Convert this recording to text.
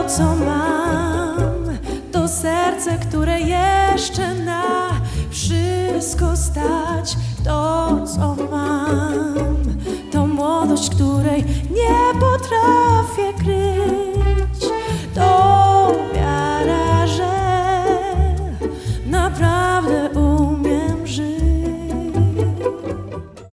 to, co mam, to serce, które jeszcze na wszystko stać.